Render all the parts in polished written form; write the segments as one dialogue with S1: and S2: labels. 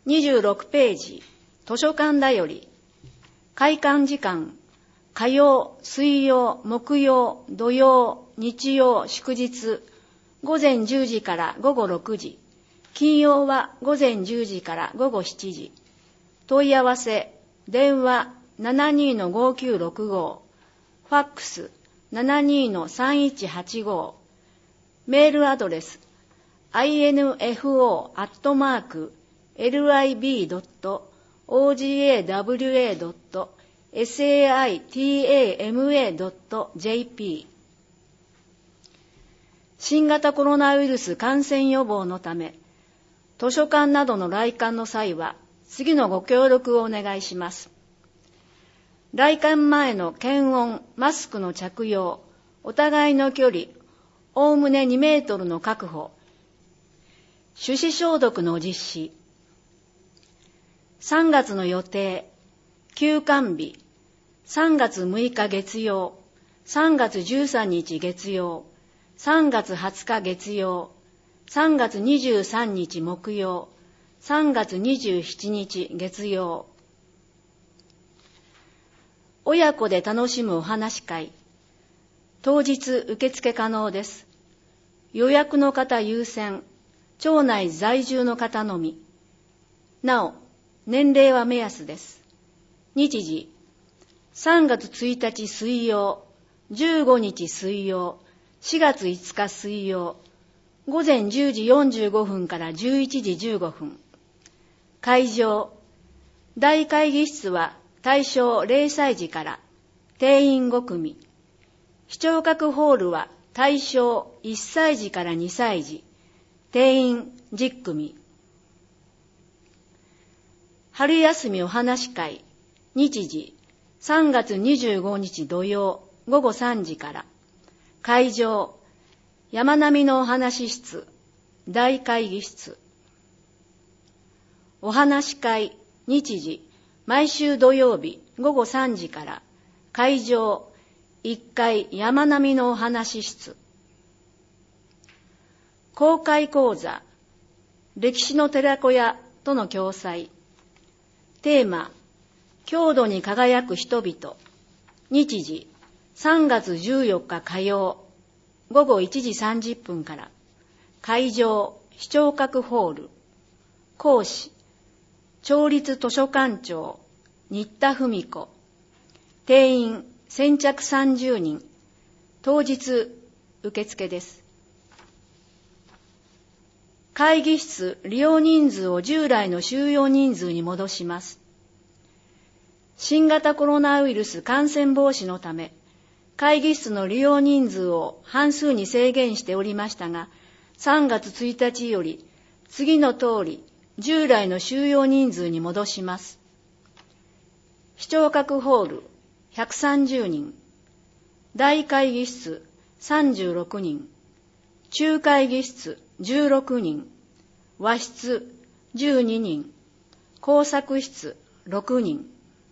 S1: 26ページ、図書館だより。開館時間、火曜、水曜、木曜、土曜、日曜、祝日、午前10時から午後6時。金曜は午前10時から午後7時。問い合わせ、電話 72-5965、ファックス 72-3185、メールアドレス info@librawa.saitama.jp。 新型コロナウイルス感染予防のため、図書館などの来館の際は、次のご協力をお願いします。来館前の検温、マスクの着用、お互いの距離、おおむね2メートルの確保、手指消毒の実施。3月の予定、休館日、3月6日月曜、3月13日月曜、3月20日月曜、3月23日木曜、3月27日月曜。親子で楽しむお話会。当日受付可能です。予約の方優先、町内在住の方のみ。なお、年齢は目安です。日時、3月1日水曜、15日水曜、4月5日水曜、午前10時45分から11時15分。会場、大会議室は対象0歳児から、定員5組。視聴覚ホールは対象1歳児から2歳児、定員10組。春休みお話会、日時、3月25日土曜午後3時から。会場、山並のお話室、大会議室。お話会、日時、毎週土曜日午後3時から。会場、1階山並のお話室。公開講座、歴史の寺子屋との共催。テーマ、郷土に輝く人々。日時、3月14日火曜、午後1時30分から。会場、視聴覚ホール。講師、町立図書館長、新田文子。定員、先着30人。当日、受付です。会議室利用人数を従来の収容人数に戻します。新型コロナウイルス感染防止のため、会議室の利用人数を半数に制限しておりましたが、3月1日より次の通り従来の収容人数に戻します。視聴覚ホール130人、大会議室36人、中会議室16人、和室12人、工作室6人。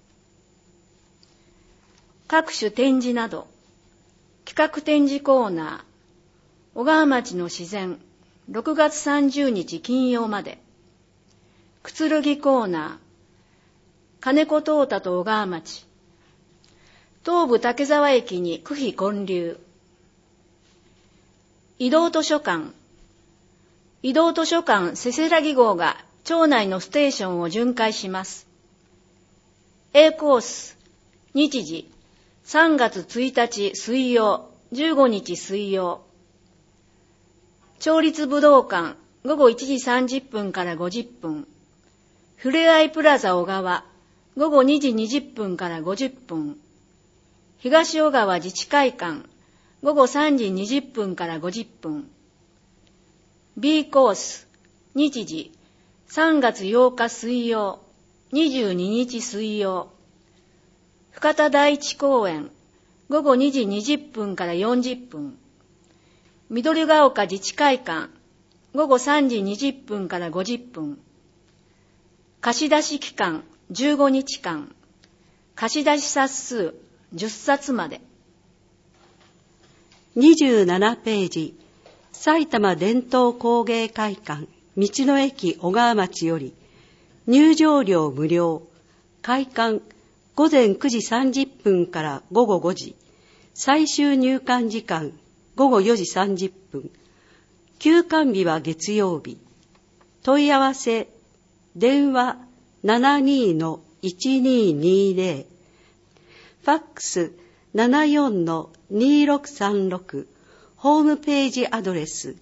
S1: 各種展示など、企画展示コーナー、小川町の自然、6月30日金曜まで。くつろぎコーナー、金子東太と小川町。東武竹沢駅に区費建立。移動図書館。移動図書館せせらぎ号が町内のステーションを巡回します。A コース、日時、3月1日水曜、15日水曜。町立武道館、午後1時30分から50分。ふれあいプラザ小川、午後2時20分から50分。東小川自治会館、午後3時20分から50分。B コース、日時、3月8日水曜、22日水曜。深田第一公園、午後2時20分から40分。緑が丘自治会館、午後3時20分から50分。貸し出し期間15日間。貸し出し冊数10冊まで。
S2: 27ページ、埼玉伝統工芸会館道の駅小川町より入場料無料。開館午前9時30分から午後5時。最終入館時間午後4時30分。休館日は月曜日。問い合わせ、電話 72-1220。ファックス 74-2636。ホームページアドレス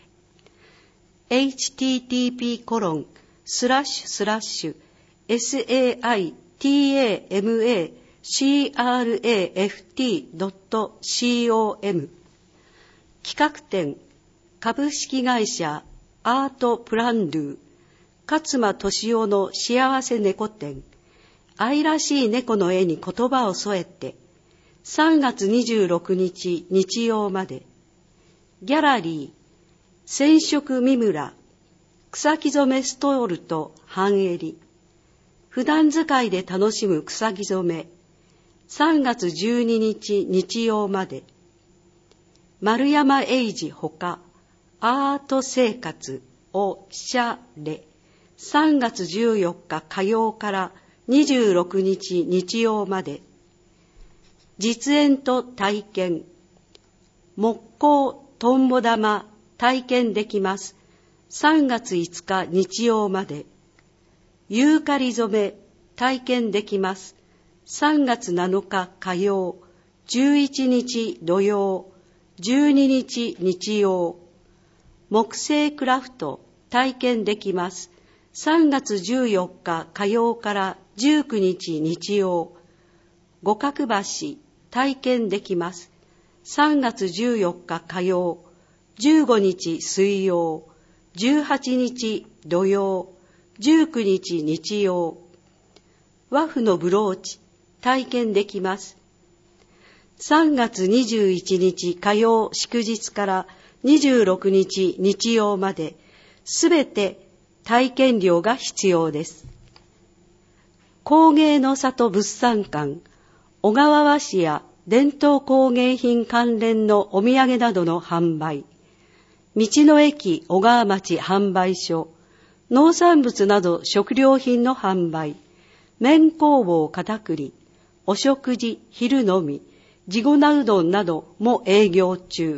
S2: http://saitamacraft.com。 企画展、株式会社アートプランドゥ勝間俊夫の幸せ猫展、愛らしい猫の絵に言葉を添えて、3月26日日曜まで。ギャラリー、染色三村、草木染めストールと半襟。普段使いで楽しむ草木染め。3月12日日曜まで。丸山英二ほか、アート生活おしゃれ。3月14日火曜から26日日曜まで。実演と体験。木工とんぼ玉体験できます。3月5日日曜まで。ユーカリ染め体験できます。3月7日火曜、11日土曜、12日日曜。木製クラフト体験できます。3月14日火曜から19日日曜。五角橋体験できます。3月14日火曜、15日水曜、18日土曜、19日日曜。和風のブローチ体験できます。3月21日火曜祝日から26日日曜まで、すべて体験料が必要です。工芸の里物産館、小川和紙や伝統工芸品関連のお土産などの販売、道の駅小川町販売所、農産物など食料品の販売、麺工房片栗、お食事昼飲み、地粉うどんなども営業中。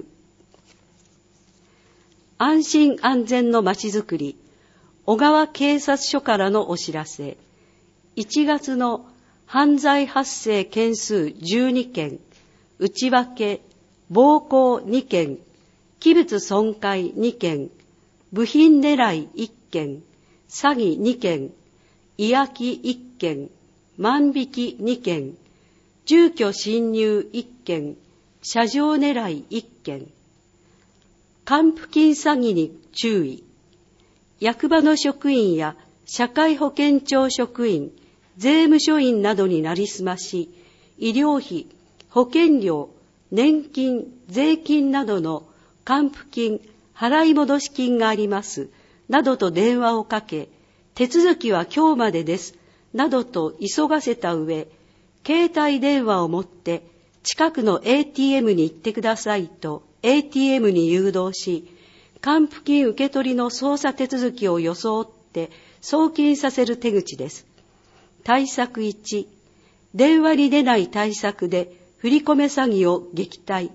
S2: 安心安全のまちづくり、小川警察署からのお知らせ。1月の犯罪発生件数12件、内訳、暴行2件、器物損壊2件、部品狙い1件、詐欺2件、違約1件、万引き2件、住居侵入1件、車上狙い1件。還付金詐欺に注意。役場の職員や社会保険庁職員、税務署員などになりすまし、医療費、保険料、年金、税金などの還付金、払い戻し金があります、などと電話をかけ、手続きは今日までです、などと急がせた上、携帯電話を持って近くの ATM に行ってくださいと ATM に誘導し、還付金受け取りの操作手続きを装って送金させる手口です。対策1、電話に出ない対策で振り込め詐欺を撃退。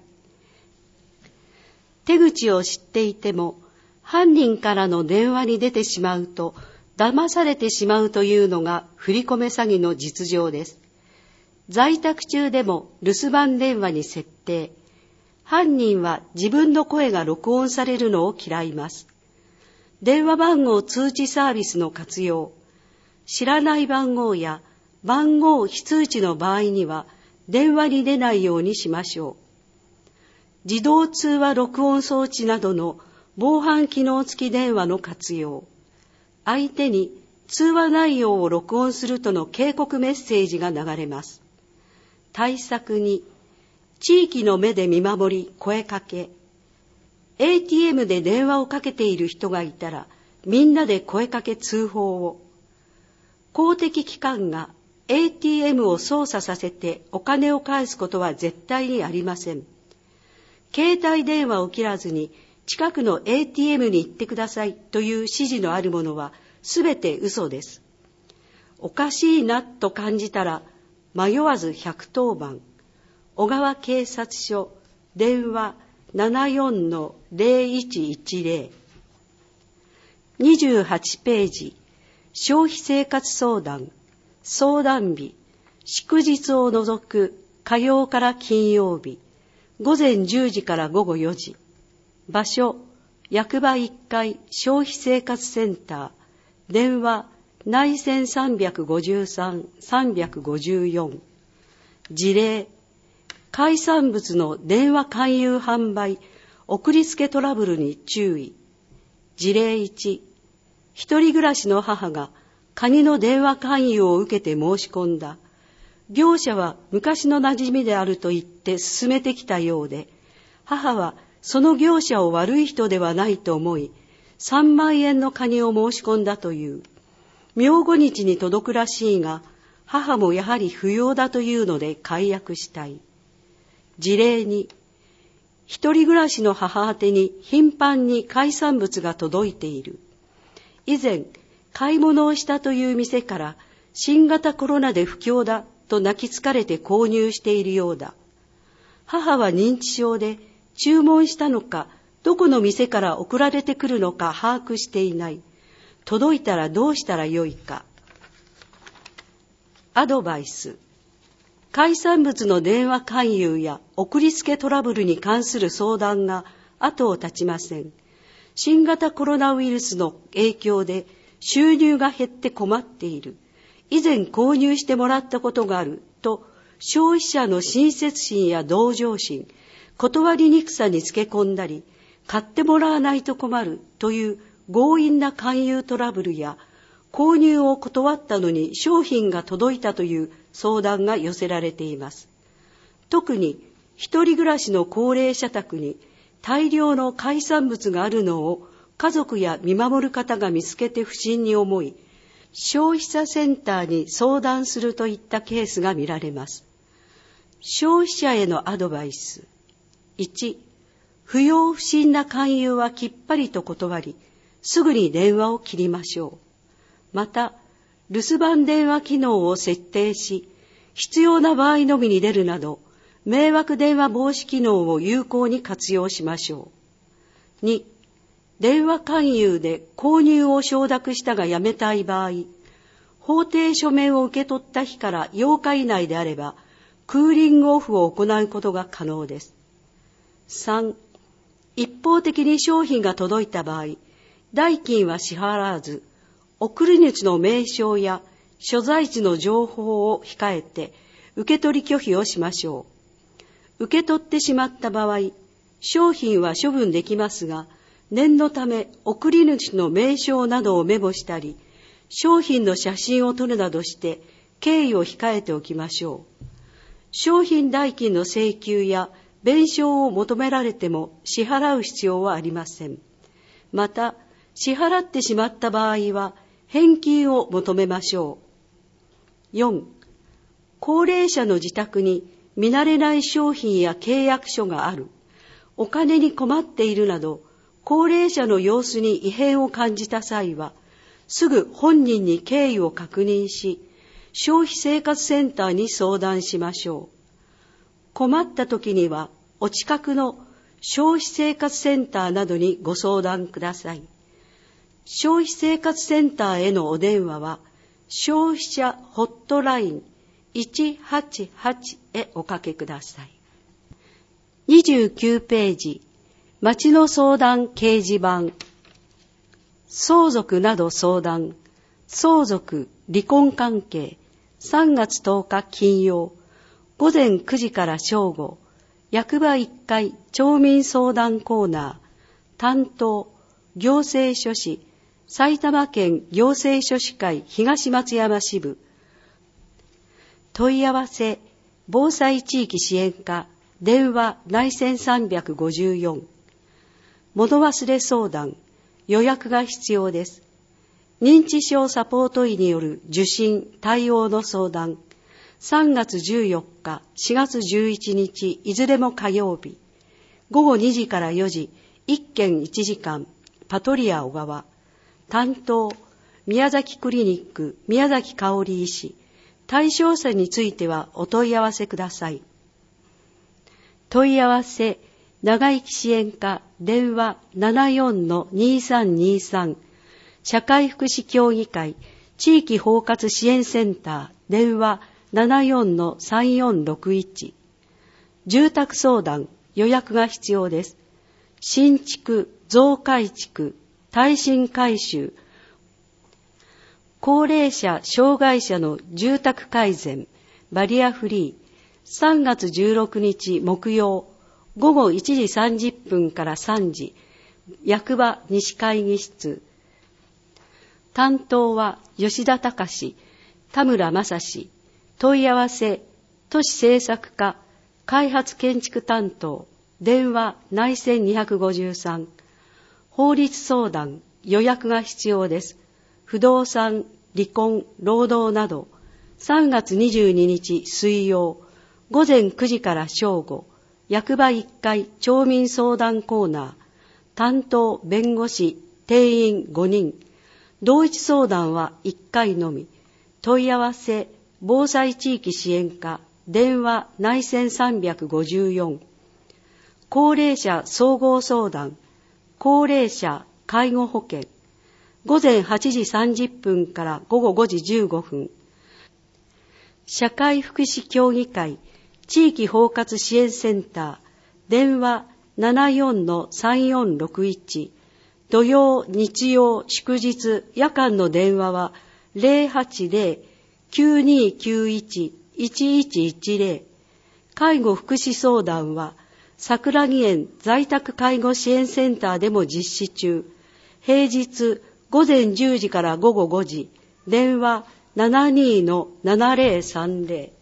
S2: 手口を知っていても、犯人からの電話に出てしまうと、騙されてしまうというのが振り込め詐欺の実情です。在宅中でも留守番電話に設定。犯人は自分の声が録音されるのを嫌います。電話番号通知サービスの活用。知らない番号や番号非通知の場合には電話に出ないようにしましょう。自動通話録音装置などの防犯機能付き電話の活用。相手に通話内容を録音するとの警告メッセージが流れます。対策に、地域の目で見守り声かけ。ATM で電話をかけている人がいたら、みんなで声かけ通報を。公的機関が ATM を操作させてお金を返すことは絶対にありません。携帯電話を切らずに近くの ATM に行ってくださいという指示のあるものはすべて嘘です。 おかしいなと感じたら迷わず110番、小川警察署、電話 74-0110。28ページ、消費生活相談、相談日、祝日を除く火曜から金曜日、午前10時から午後4時。場所、役場1階消費生活センター。電話、内線353、354。事例、海産物の電話勧誘販売、送りつけトラブルに注意。事例1、一人暮らしの母がカニの電話勧誘を受けて申し込んだ。業者は昔の馴染みであると言って進めてきたようで、母はその業者を悪い人ではないと思い、3万円のカニを申し込んだという。明後日に届くらしいが、母もやはり不要だというので解約したい。事例に、一人暮らしの母宛てに頻繁に海産物が届いている。以前、買い物をしたという店から新型コロナで不況だと泣きつかれて購入しているようだ。母は認知症で注文したのか、どこの店から送られてくるのか把握していない。届いたらどうしたらよいか。アドバイス。海産物の電話勧誘や送りつけトラブルに関する相談が後を絶ちません。新型コロナウイルスの影響で収入が減って困っている。以前購入してもらったことがあると、消費者の親切心や同情心、断りにくさにつけ込んだり、買ってもらわないと困るという強引な勧誘トラブルや、購入を断ったのに商品が届いたという相談が寄せられています。特に一人暮らしの高齢者宅に大量の海産物があるのを家族や見守る方が見つけて不審に思い、消費者センターに相談するといったケースが見られます。消費者へのアドバイス。1、不要不審な勧誘はきっぱりと断り、すぐに電話を切りましょう。また、留守番電話機能を設定し、必要な場合のみに出るなど、迷惑電話防止機能を有効に活用しましょう。2、電話勧誘で購入を承諾したがやめたい場合、法定書面を受け取った日から8日以内であれば、クーリングオフを行うことが可能です。3、一方的に商品が届いた場合、代金は支払わず、送り主の名称や所在地の情報を控えて受け取り拒否をしましょう。受け取ってしまった場合、商品は処分できますが、念のため送り主の名称などをメモしたり、商品の写真を撮るなどして経緯を控えておきましょう。商品代金の請求や弁償を求められても支払う必要はありません。また、支払ってしまった場合は、返金を求めましょう。4、高齢者の自宅に見慣れない商品や契約書がある、お金に困っているなど、高齢者の様子に異変を感じた際は、すぐ本人に経緯を確認し、消費生活センターに相談しましょう。困った時には、お近くの消費生活センターなどにご相談ください。消費生活センターへのお電話は、消費者ホットライン188へおかけください。29ページ、町の相談掲示板。相続など相談、相続、離婚関係、3月10日金曜、午前9時から正午、役場1階町民相談コーナー、担当、行政書士、埼玉県行政書士会東松山支部。問い合わせ、防災地域支援課、電話内線354。物忘れ相談、予約が必要です。認知症サポート医による受診、対応の相談。3月14日、4月11日、いずれも火曜日。午後2時から4時、1件1時間、パトリア小川。担当、 宮崎クリニック宮崎香織医師、対象者についてはお問い合わせください。問い合わせ長生き支援課電話 74-2323 社会福祉協議会地域包括支援センター電話 74-3461 住宅相談予約が必要です。新築、増改築、耐震改修、高齢者、障害者の住宅改善、バリアフリー、3月16日木曜、午後1時30分から3時、役場西会議室。担当は吉田隆、田村正史。問い合わせ、都市政策課、開発建築担当、電話内線253。法律相談、予約が必要です。不動産、離婚、労働など、3月22日水曜、午前9時から正午、役場1階町民相談コーナー、担当弁護士、定員5人、同一相談は1回のみ、問い合わせ、防災地域支援課、電話内線354、高齢者総合相談、高齢者介護保険、午前8時30分から午後5時15分。社会福祉協議会地域包括支援センター電話 74-3461 土曜、日曜、祝日、夜間の電話は 080-9291-1110 介護福祉相談は桜木園在宅介護支援センターでも実施中。平日午前10時から午後5時、電話 72-7030。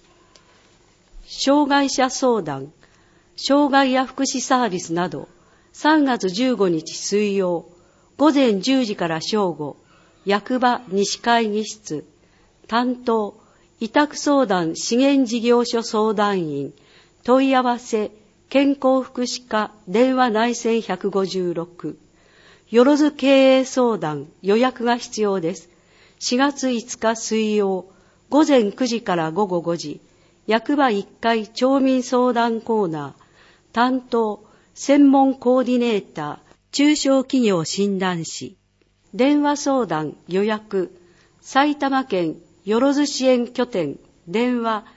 S2: 障害者相談、障害や福祉サービスなど、3月15日水曜、午前10時から正午、役場西会議室、担当、委託相談資源事業所相談員、問い合わせ、健康福祉課電話内線156。よろず経営相談予約が必要です。4月5日水曜、午前9時から午後5時、役場1階町民相談コーナー、担当、専門コーディネーター、中小企業診断士、電話相談予約、埼玉県よろず支援拠点、電話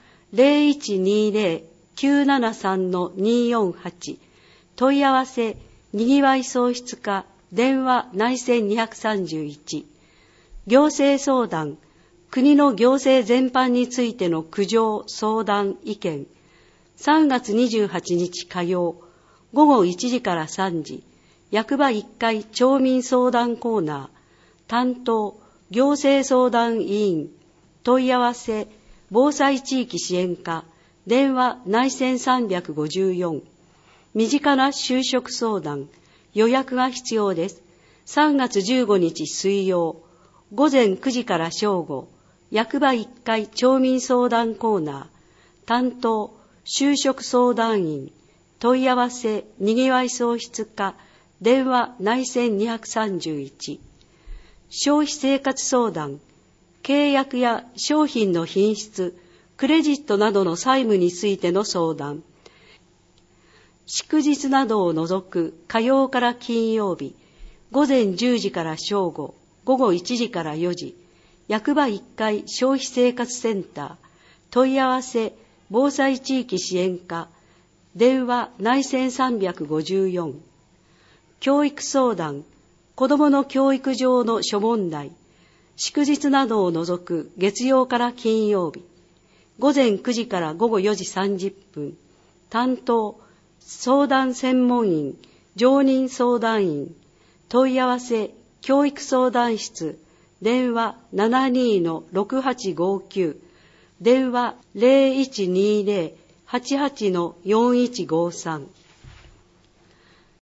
S2: 0120-973-248、問い合わせ、にぎわい創出課、電話内線231。行政相談、国の行政全般についての苦情、相談、意見。3月28日火曜、午後1時から3時、役場1階町民相談コーナー、担当、行政相談委員、問い合わせ、防災地域支援課、電話内線354。身近な就職相談、予約が必要です。3月15日水曜、午前9時から正午、役場1階町民相談コーナー、担当、就職相談員、問い合わせ、にぎわい創出課、電話内線231。消費生活相談、契約や商品の品質、クレジットなどの債務についての相談。祝日などを除く火曜から金曜日、午前10時から正午、午後1時から4時、役場1階消費生活センター、問い合わせ、防災地域支援課、電話内線354。教育相談、子どもの教育上の諸問題、祝日などを除く月曜から金曜日、午前9時から午後4時30分、担当、相談専門員、常任相談員、問い合わせ、教育相談室、電話 72-6859、電話 0120-88-4153。